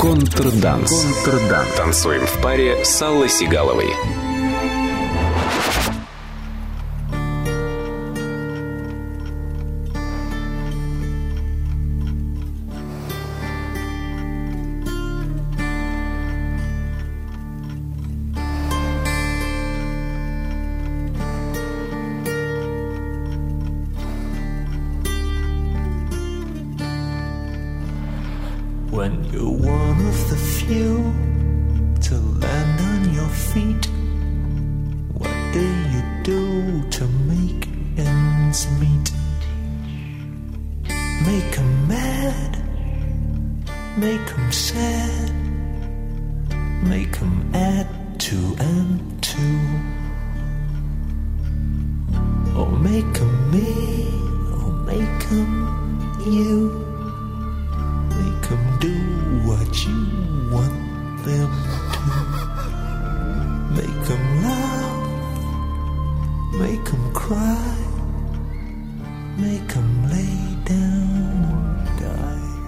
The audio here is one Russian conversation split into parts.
Контрданс. Танцуем в паре с Аллой Сигаловой. When you're one of the few to land on your feet, what do you do to make ends meet? Make 'em mad, make 'em sad, make 'em add 2 and 2, or make 'em me, or make 'em you. Make 'em do what you want them to. Make 'em laugh, make 'em cry, make 'em lay down and die.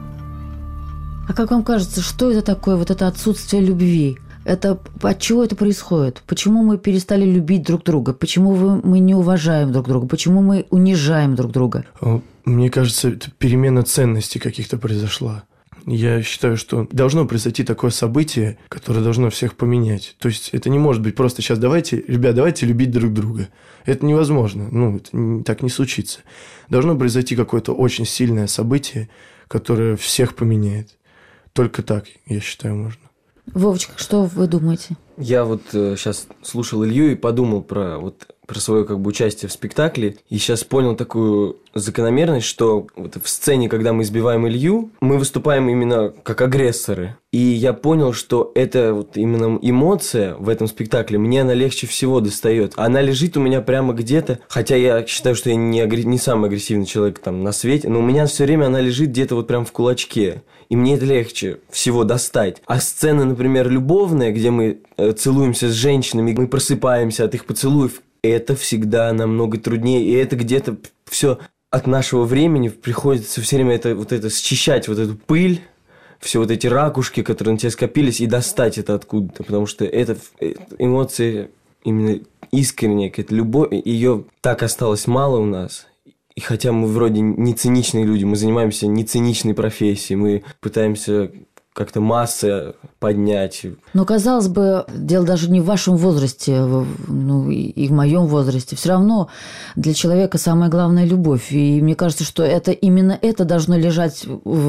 А как вам кажется, что это такое, вот это отсутствие любви? От чего это происходит? Почему мы перестали любить друг друга? Почему мы не уважаем друг друга? Почему мы унижаем друг друга? Мне кажется, это перемена ценностей каких-то произошла. Я считаю, что должно произойти такое событие, которое должно всех поменять. То есть это не может быть просто сейчас давайте любить друг друга. Это невозможно. Это так не случится. Должно произойти какое-то очень сильное событие, которое всех поменяет. Только так, я считаю, можно. Вовочка, что вы думаете? Я сейчас слушал Илью и подумал про свое участие в спектакле, и сейчас понял такую закономерность, что в сцене, когда мы избиваем Илью, мы выступаем именно как агрессоры. И я понял, что это именно эмоция в этом спектакле, мне она легче всего достает. Она лежит у меня прямо где-то, хотя я считаю, что я не самый агрессивный человек на свете, но у меня все время она лежит где-то прям в кулачке. И мне это легче всего достать. А сцена, например, любовная, где мы целуемся с женщинами, мы просыпаемся от их поцелуев, это всегда намного труднее. И это где-то все от нашего времени приходится все время это счищать, эту пыль, все эти ракушки, которые на тебе скопились, и достать это откуда-то. Потому что это эмоции именно искренняя, какая-то любовь, ее так осталось мало у нас. И хотя мы вроде не циничные люди, мы занимаемся не циничной профессией, мы пытаемся как-то массы поднять. Но, казалось бы, дело даже не в вашем возрасте, и в моем возрасте. Все равно для человека самая главная любовь. И мне кажется, что именно это должно лежать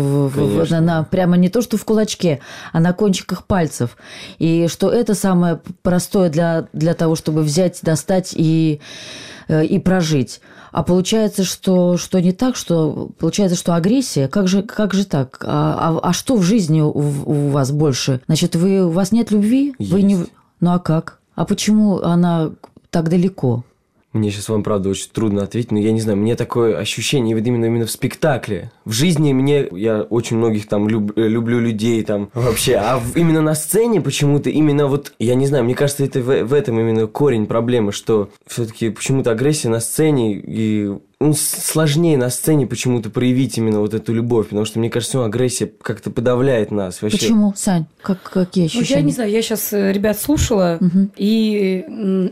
прямо не то, что в кулачке, а на кончиках пальцев. И что это самое простое для того, чтобы взять, достать и прожить. А получается, что не так, получается, что агрессия. Как же так? А что в жизни у вас больше? Значит, у вас нет любви? Есть. Ну а как? А почему она так далеко? Мне сейчас вам, правда, очень трудно ответить, но я не знаю, мне такое ощущение именно в спектакле. В жизни я очень многих люблю людей вообще, а именно на сцене почему-то я не знаю, мне кажется, это в этом именно корень проблемы, что все-таки почему-то агрессия на сцене и сложнее на сцене почему-то проявить именно эту любовь, потому что, мне кажется, агрессия как-то подавляет нас вообще. Почему, Сань? Какие ощущения? Я не знаю, я сейчас ребят слушала, и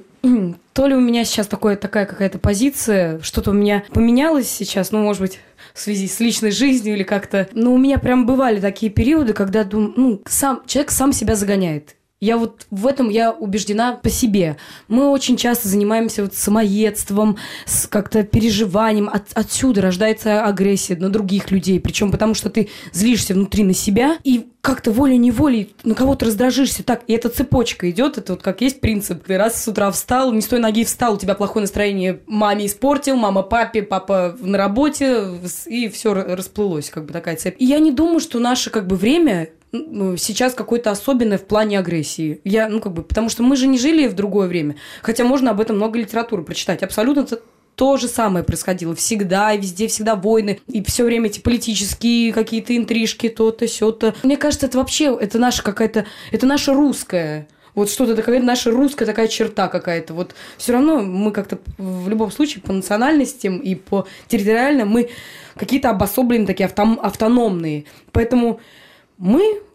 то ли у меня сейчас такая какая-то позиция, что-то у меня поменялось сейчас, может быть, в связи с личной жизнью или как-то. Но у меня прям бывали такие периоды, когда человек сам себя загоняет. Я в этом я убеждена по себе. Мы очень часто занимаемся самоедством, с как-то переживанием. Отсюда рождается агрессия на других людей. Причем потому, что ты злишься внутри на себя и как-то волей-неволей на кого-то раздражишься. Так, и эта цепочка идет. Это как есть принцип. Ты раз с утра встал, не с той ноги встал, у тебя плохое настроение, маме испортил, мама папе, папа на работе, и все расплылось, такая цепь. И я не думаю, что наше время сейчас какое-то особенное в плане агрессии. Потому что мы же не жили в другое время. Хотя можно об этом много литературы прочитать. Абсолютно то же самое происходило. Всегда и везде, всегда войны. И все время эти политические какие-то интрижки, то-то, сё-то. Мне кажется, это вообще, это наша какая-то, это наша русская. Что-то такая наша русская такая черта какая-то. Все равно мы как-то в любом случае по национальностям и по территориальным мы какие-то обособленные такие, автономные. Поэтому мы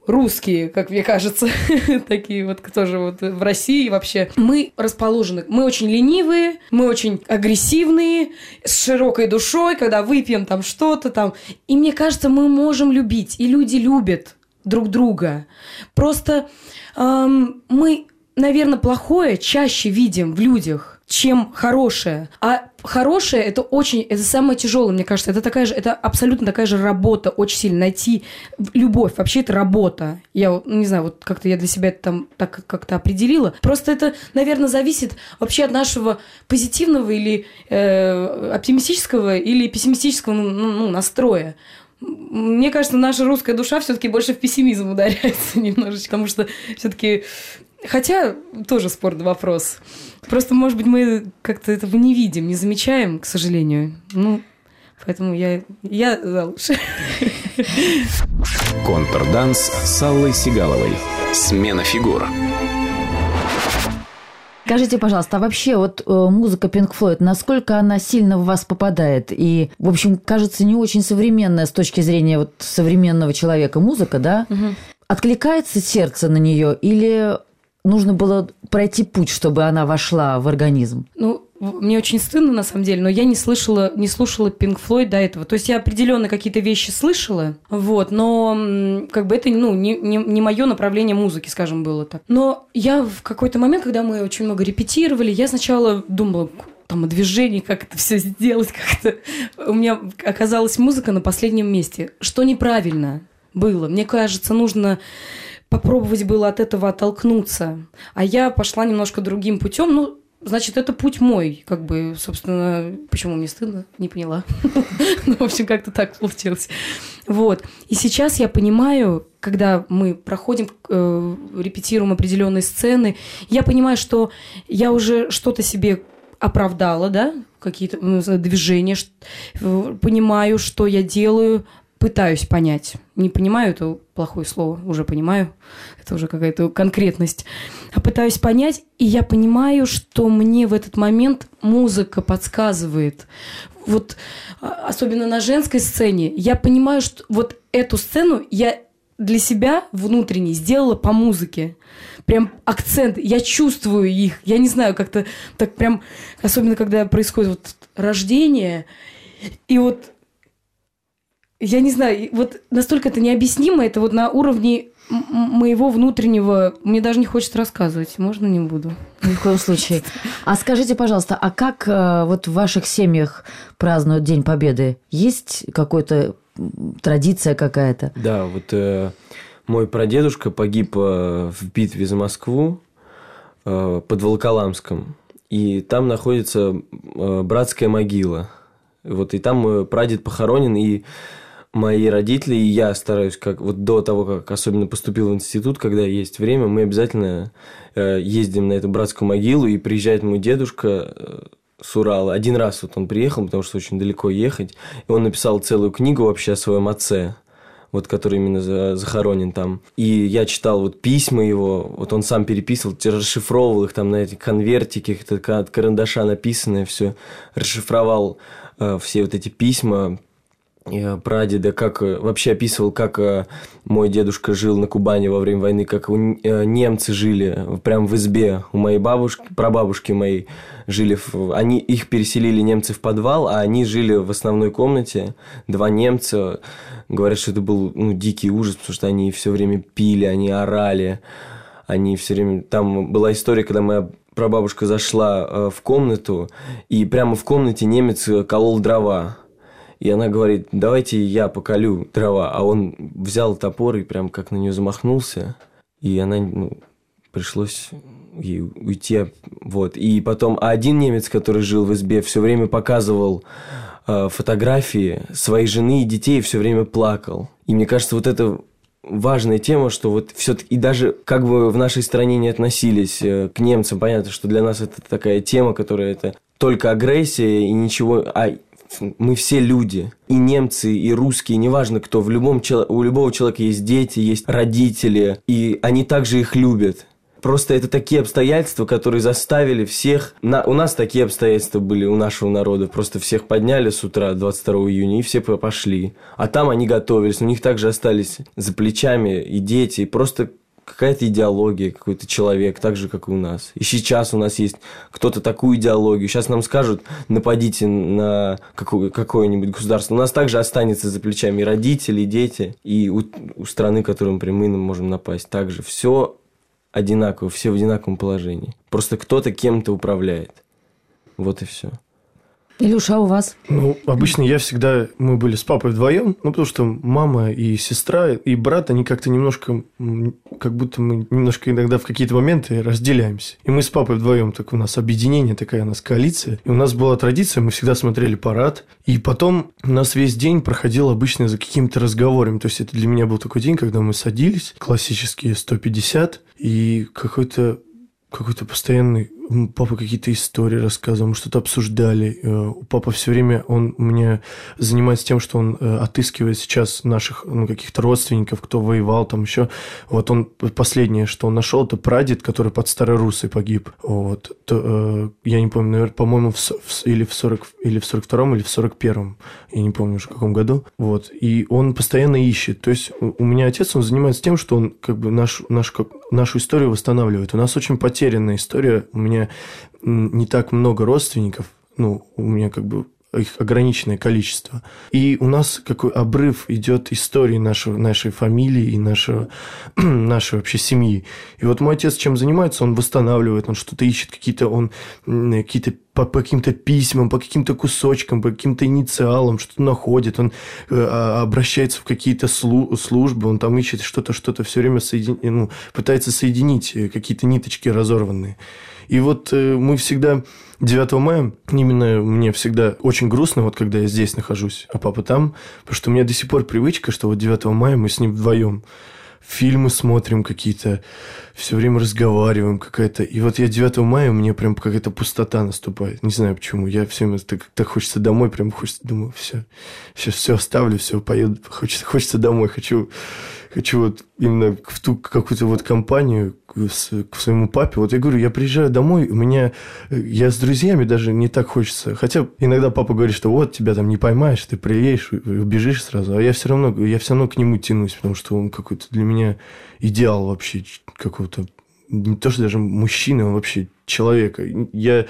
русские, как мне кажется, такие вот тоже вот в России вообще. Мы расположены, мы очень ленивые, мы очень агрессивные, с широкой душой, когда выпьем там что-то там. И мне кажется, мы можем любить, и люди любят друг друга. Просто мы, наверное, плохое чаще видим в людях, чем хорошее. А хорошее это самое тяжелое, мне кажется. Это абсолютно такая же работа, очень сильно найти любовь. Вообще это работа. Я не знаю, вот как-то я для себя это там так как-то определила. Просто это, наверное, зависит вообще от нашего позитивного или оптимистического или пессимистического настроя. Мне кажется, наша русская душа все-таки больше в пессимизм ударяется немножечко, потому что все-таки... Хотя тоже спорный вопрос. Просто, может быть, мы как-то этого не видим, не замечаем, к сожалению. Поэтому я за лучше. Контрданс с Аллой Сигаловой. Смена фигур. Скажите, пожалуйста, а вообще вот музыка Pink Floyd, насколько она сильно в вас попадает? И, в общем, кажется, не очень современная с точки зрения вот современного человека музыка, да? Угу. Откликается сердце на нее или нужно было пройти путь, чтобы она вошла в организм? Мне очень стыдно, на самом деле, но я не слушала Pink Floyd до этого. То есть я определенно какие-то вещи слышала, но как бы это не мое направление музыки, скажем, было так. Но я в какой-то момент, когда мы очень много репетировали, я сначала думала там о движении, как это все сделать, как-то. У меня оказалась музыка на последнем месте, что неправильно было. Мне кажется, нужно попробовать было от этого оттолкнуться. А я пошла немножко другим путем. Значит, это путь мой, как бы, собственно, почему мне стыдно, не поняла. В общем, как-то так получилось. Вот. И сейчас я понимаю, когда мы проходим, репетируем определенные сцены, я понимаю, что я уже что-то себе оправдала, да, какие-то движения, понимаю, что я делаю, пытаюсь понять. Не понимаю, это плохое слово, уже понимаю. Это уже какая-то конкретность. А пытаюсь понять, и я понимаю, что мне в этот момент музыка подсказывает. Вот особенно на женской сцене. Я понимаю, что вот эту сцену я для себя внутренне сделала по музыке. Прям акцент. Я чувствую их. Я не знаю, как-то так прям... Особенно, когда происходит вот рождение. И вот я не знаю, вот настолько это необъяснимо, это вот на уровне моего внутреннего... Мне даже не хочется рассказывать, можно не буду? Ни в коем случае. А скажите, пожалуйста, а как вот в ваших семьях празднуют День Победы? Есть какая-то традиция какая-то? Да, вот мой прадедушка погиб в битве за Москву под Волоколамском, и там находится братская могила. Вот, и там мой прадед похоронен, и мои родители, и я стараюсь, как вот до того, как особенно поступил в институт, когда есть время, мы обязательно ездим на эту братскую могилу, и приезжает мой дедушка с Урала. Один раз вот он приехал, потому что очень далеко ехать, и он написал целую книгу вообще о своем отце, вот, который именно захоронен там. И я читал вот письма его, вот он сам переписывал, расшифровывал их там на этих конвертиках, это от карандаша написанное все, расшифровал все вот эти письма прадеда, как вообще описывал, как мой дедушка жил на Кубани во время войны, как немцы жили прям в избе у моей бабушки, прабабушки моей жили, их переселили немцы в подвал, а они жили в основной комнате, 2 немца, говорят, что это был дикий ужас, потому что они все время пили, они орали, они все время, там была история, когда моя прабабушка зашла в комнату, и прямо в комнате немец колол дрова. И она говорит, давайте я поколю дрова. А он взял топор и прям как на нее замахнулся. И она, пришлось ей уйти. Вот. И потом один немец, который жил в избе, все время показывал фотографии своей жены и детей, и все время плакал. И мне кажется, вот это важная тема, что вот все-таки, и даже как бы в нашей стране не относились к немцам, понятно, что для нас это такая тема, которая это только агрессия и ничего... Мы все люди, и немцы, и русские, неважно кто, у любого человека есть дети, есть родители, и они также их любят. Просто это такие обстоятельства, которые заставили всех... У нас такие обстоятельства были у нашего народа. Просто всех подняли с утра 22 июня, и все пошли. А там они готовились. У них также остались за плечами и дети, и просто... какая-то идеология, какой-то человек, так же, как и у нас. И сейчас у нас есть кто-то такую идеологию. Сейчас нам скажут, нападите на какое-нибудь государство. У нас также останется за плечами и родители, и дети, и у страны, которую мы можем напасть. Также все одинаково, все в одинаковом положении. Просто кто-то кем-то управляет. Вот и все. Илюша, а у вас? Ну, обычно мы были с папой вдвоем, потому что мама и сестра, и брат, они как-то немножко, как будто мы немножко иногда в какие-то моменты разделяемся. И мы с папой вдвоем, так у нас объединение, такая у нас коалиция. И у нас была традиция, мы всегда смотрели парад. И потом у нас весь день проходил обычно за какими-то разговорами. То есть, это для меня был такой день, когда мы садились, классические 150, и какой-то постоянный... Папа какие-то истории рассказывал, мы что-то обсуждали. Папа все время, он мне занимается тем, что он отыскивает сейчас наших каких-то родственников, кто воевал там еще. Вот он последнее, что он нашел, это прадед, который под Старой Руссой погиб. Вот. Я не помню, наверное, по-моему, или в 42-м, или в 41-м. Я не помню уже в каком году. Вот. И он постоянно ищет. То есть у меня отец, он занимается тем, что он как бы нашу историю восстанавливает. У нас очень потерянная история. У меня не так много родственников, у меня как бы их ограниченное количество. И у нас какой обрыв идет истории нашей фамилии и нашей вообще семьи. И вот мой отец чем занимается? Он восстанавливает, он что-то ищет, какие-то по каким-то письмам, по каким-то кусочкам, по каким-то инициалам, что-то находит, он обращается в какие-то службы, он там ищет что-то все время пытается соединить какие-то ниточки разорванные. И вот мы всегда 9 мая, именно мне всегда очень грустно, вот когда я здесь нахожусь, а папа там, потому что у меня до сих пор привычка, что вот 9 мая мы с ним вдвоем фильмы смотрим какие-то, все время разговариваем какая-то. И вот я 9 мая, у меня прям какая-то пустота наступает. Не знаю почему. Я все время так хочется домой, прям хочется, думаю, сейчас все оставлю, все, поеду. Хочется домой, хочу вот именно в ту какую-то вот компанию к своему папе. Вот я говорю, я приезжаю домой, я с друзьями даже не так хочется. Хотя иногда папа говорит, что вот тебя там не поймаешь, ты приедешь, убежишь сразу. А я все равно к нему тянусь, потому что он какой-то для меня идеал вообще какого-то, не то что даже мужчины, он вообще человека. Я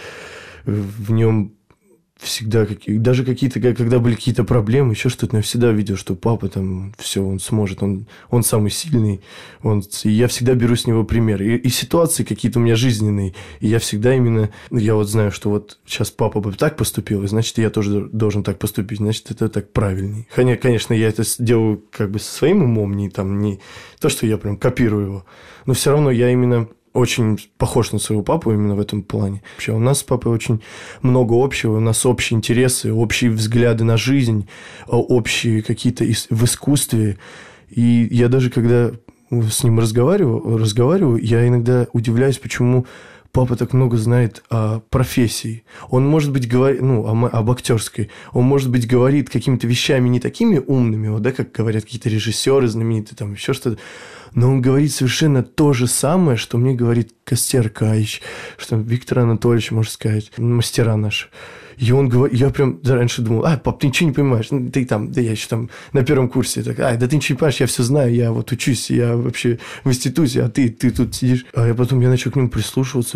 в нем всегда, даже какие-то, когда были какие-то проблемы, еще что-то, я всегда видел, что папа там все, он сможет, он самый сильный, и я всегда беру с него пример. И ситуации какие-то у меня жизненные, и я всегда именно, я вот знаю, что вот сейчас папа бы так поступил, и значит, я тоже должен так поступить, значит, это так правильней. Конечно, я это делаю как бы со своим умом, не то, что я прям копирую его, но все равно я именно очень похож на своего папу именно в этом плане. Вообще, у нас с папой очень много общего, у нас общие интересы, общие взгляды на жизнь, общие какие-то в искусстве. И я даже, когда с ним разговариваю, я иногда удивляюсь, почему папа так много знает о профессии. Он, может быть, говорит, об актерской, он, может быть, говорит какими-то вещами не такими умными, вот, да, как говорят какие-то режиссеры знаменитые, там еще что-то, но он говорит совершенно то же самое, что мне говорит Костя Аркадьевич, что Виктор Анатольевич, можно сказать, мастера наши. И он говорит, я прям раньше думал, пап, ты ничего не понимаешь, ты там, да я еще там на первом курсе, так, да ты ничего не понимаешь, я все знаю, я вот учусь, я вообще в институте, а ты тут сидишь. А я потом начал к нему прислушиваться,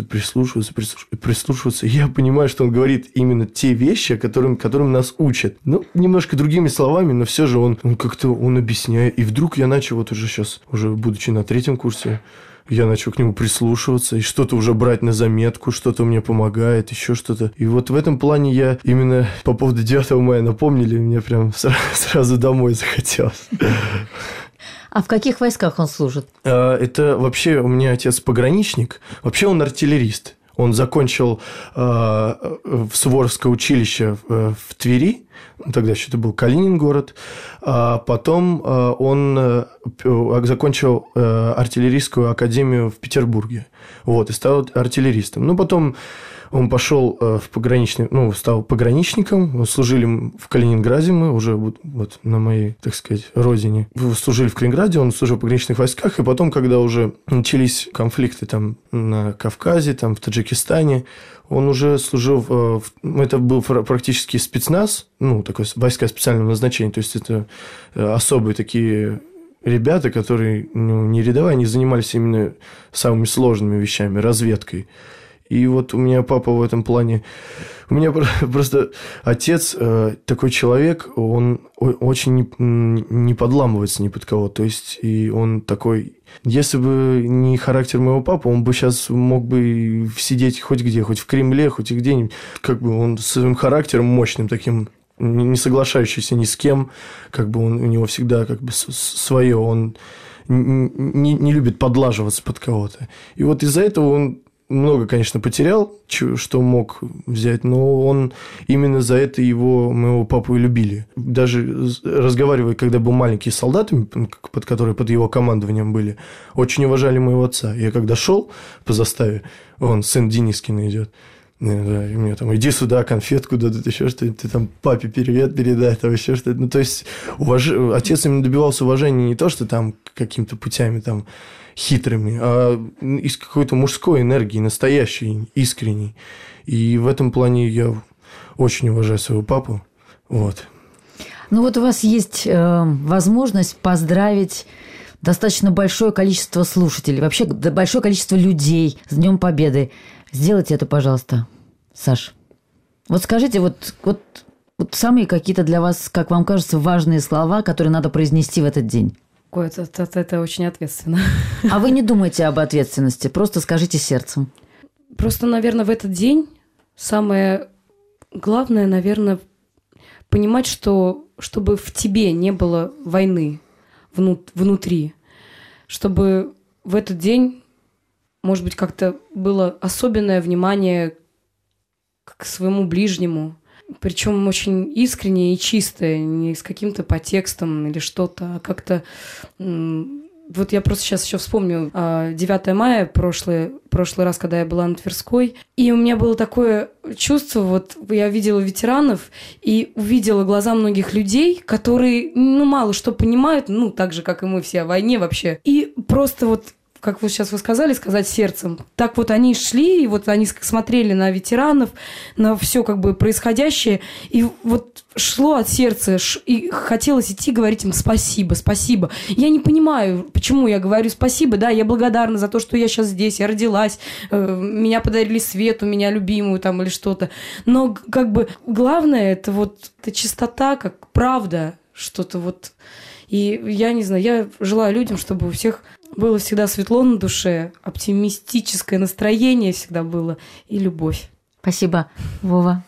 и я понимаю, что он говорит именно те вещи, которым нас учат. Немножко другими словами, но все же он как-то объясняет. И вдруг я начал вот уже сейчас, уже будучи на 3-м курсе, я начал к нему прислушиваться и что-то уже брать на заметку, что-то мне помогает, еще что-то. И вот в этом плане я именно по поводу 9 мая напомнили, мне прям сразу домой захотелось. А в каких войсках он служит? Это вообще у меня отец пограничник, вообще он артиллерист. Он закончил в Суворовское училище в Твери, тогда еще это был Калинин город, а потом он закончил артиллерийскую академию в Петербурге, вот, и стал артиллеристом. Потом Он пошел в пограничный, стал пограничником. Служили в Калининграде, мы уже вот на моей, так сказать, родине. Служили в Калининграде, он служил в пограничных войсках. И потом, когда уже начались конфликты там на Кавказе, там в Таджикистане, он уже служил это был практически спецназ, такое войска специального назначения. То есть, это особые такие ребята, которые не рядовые, они занимались именно самыми сложными вещами, разведкой. И вот у меня папа в этом плане... У меня просто отец такой человек, он очень не подламывается ни под кого. То есть, и он такой... Если бы не характер моего папы, он бы сейчас мог бы сидеть хоть где, хоть в Кремле, хоть и где-нибудь. Как бы он своим характером мощным таким, не соглашающийся ни с кем, как бы у него всегда как бы свое, он не любит подлаживаться под кого-то. И вот из-за этого он много, конечно, потерял, что мог взять, но он именно за это моего папу и любили. Даже разговаривая, когда был маленький, с солдатами, под его командованием были, очень уважали моего отца. Я когда шел по заставе, сын Денискина идет, и мне там, иди сюда, конфетку дадут, еще что-нибудь, ты там папе привет передай, там еще что-то. То есть, отец именно добивался уважения не то, что там какими-то путями там хитрыми, а из какой-то мужской энергии, настоящей, искренней. И в этом плане я очень уважаю своего папу. Вот. У вас есть возможность поздравить достаточно большое количество слушателей, вообще большое количество людей с Днем Победы. Сделайте это, пожалуйста, Саш. Вот скажите, вот самые какие-то для вас, как вам кажется, важные слова, которые надо произнести в этот день. Ой, это очень ответственно. А вы не думайте об ответственности, просто скажите сердцем. Просто, наверное, в этот день самое главное, наверное, понимать, что чтобы в тебе не было войны внутри, чтобы в этот день, может быть, как-то было особенное внимание к своему ближнему, причем очень искреннее и чистое, не с каким-то подтекстом или что-то, а как-то... Вот я просто сейчас еще вспомню 9 мая, прошлый раз, когда я была на Тверской, и у меня было такое чувство, я видела ветеранов и увидела глаза многих людей, которые, мало что понимают, так же, как и мы все о войне вообще, и просто как вы сейчас сказали, сказать сердцем. Так они шли, и они смотрели на ветеранов, на все как бы происходящее, и шло от сердца, и хотелось идти говорить им спасибо, спасибо. Я не понимаю, почему я говорю спасибо, да, я благодарна за то, что я сейчас здесь, я родилась, меня подарили Свету, меня любимую там или что-то. Но как бы главное, это эта чистота, как правда, что-то И я не знаю, я желаю людям, чтобы у всех было всегда светло на душе, оптимистическое настроение всегда было и любовь. Спасибо. Вова?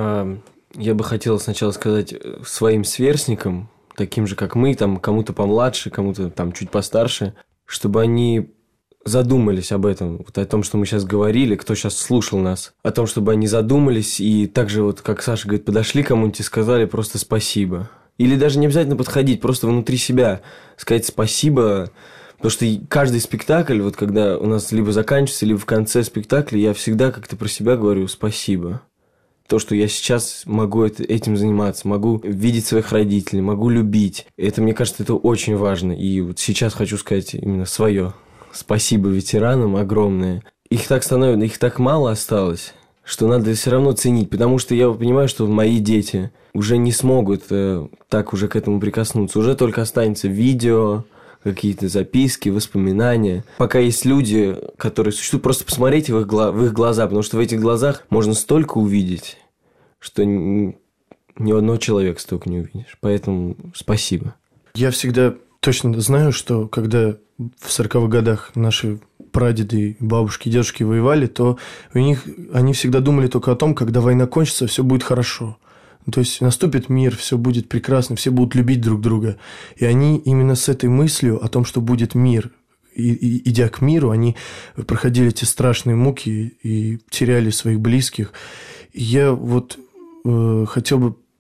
Я бы хотел сначала сказать своим сверстникам, таким же, как мы, там, кому-то помладше, кому-то там чуть постарше, чтобы они задумались об этом, о том, что мы сейчас говорили, кто сейчас слушал нас, о том, чтобы они задумались и также, как Саша говорит, подошли к кому-нибудь и сказали просто спасибо. Или даже не обязательно подходить, просто внутри себя сказать спасибо. Потому что каждый спектакль, когда у нас либо заканчивается, либо в конце спектакля, я всегда как-то про себя говорю спасибо. То, что я сейчас могу этим заниматься, могу видеть своих родителей, могу любить. Это, мне кажется, это очень важно. И сейчас хочу сказать именно свое. Спасибо ветеранам огромное. Их так мало осталось, что надо все равно ценить. Потому что я понимаю, что мои дети уже не смогут так уже к этому прикоснуться. Уже только останется видео, какие-то записки, воспоминания. Пока есть люди, которые существуют, просто посмотрите в их глаза, потому что в этих глазах можно столько увидеть, что ни одного человека столько не увидишь. Поэтому спасибо. Я всегда точно знаю, что когда в 40-х годах наши прадеды, бабушки, дедушки воевали, то они всегда думали только о том, когда война кончится, все будет хорошо. То есть наступит мир, все будет прекрасно, все будут любить друг друга. И они именно с этой мыслью о том, что будет мир, идя к миру, они проходили эти страшные муки и теряли своих близких. И я хотел бы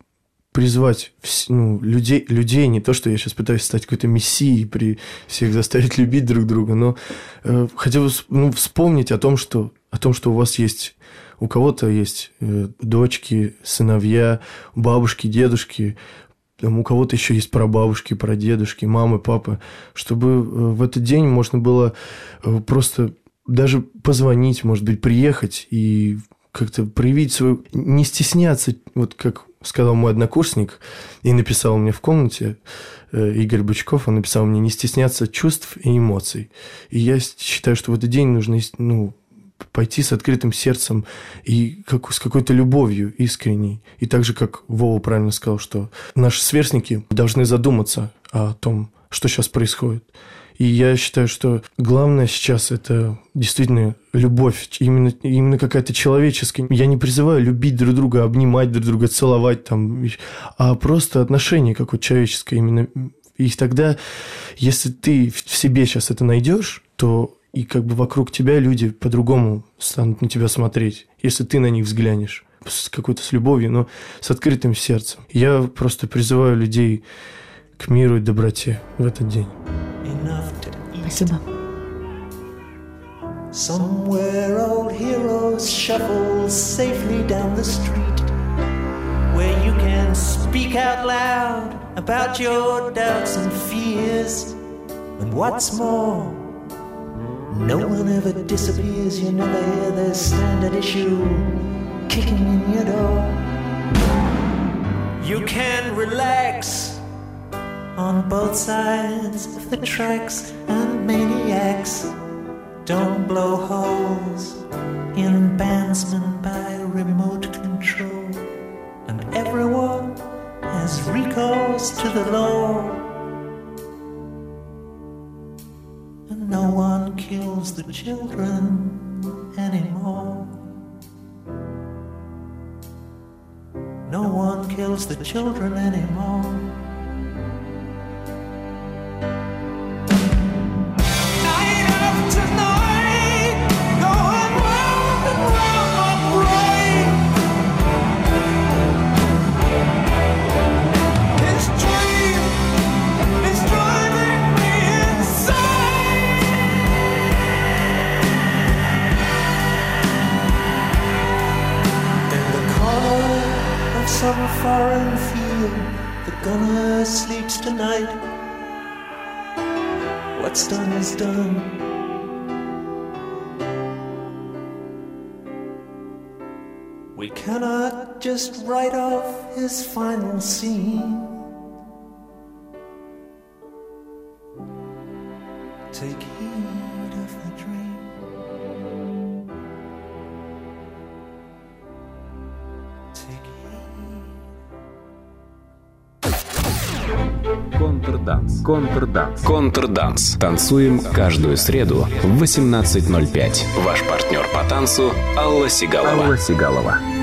призвать людей, не то, что я сейчас пытаюсь стать какой-то мессией, всех заставить любить друг друга, но хотел бы вспомнить о том, что у вас есть, у кого-то есть дочки, сыновья, бабушки, дедушки, у кого-то еще есть прабабушки, прадедушки, мамы, папы, чтобы в этот день можно было просто даже позвонить, может быть, приехать и как-то проявить свою... Не стесняться, вот как сказал мой однокурсник и написал мне в комнате, Игорь Бычков, он написал мне: не стесняться чувств и эмоций. И я считаю, что в этот день нужно пойти с открытым сердцем и с какой-то любовью искренней. И так же, как Вова правильно сказал, что наши сверстники должны задуматься о том, что сейчас происходит. И я считаю, что главное сейчас – это действительно любовь, именно какая-то человеческая. Я не призываю любить друг друга, обнимать друг друга, целовать, а просто отношение какое-то человеческое именно. И тогда, если ты в себе сейчас это найдешь, то и как бы вокруг тебя люди по-другому станут на тебя смотреть, если ты на них взглянешь с любовью, но с открытым сердцем. Я просто призываю людей к миру и доброте в этот день. Спасибо. Somewhere old heroes shuffle safely down the street, where you can speak out loud about your doubts and fears. And what's more, no one ever disappears. You never hear their standard issue kicking in your door. You can relax on both sides of the tracks, and maniacs don't blow holes in bandsmen by remote control. And everyone has recourse to the law, and no one kills the children anymore. No one kills the children anymore. Some foreign field, the gunner sleeps tonight. What's done is done. We cannot just write off his final scene. Take heed of the dream. Контрданс. Танцуем каждую среду в 18:05. Ваш партнер по танцу Алла Сигалова.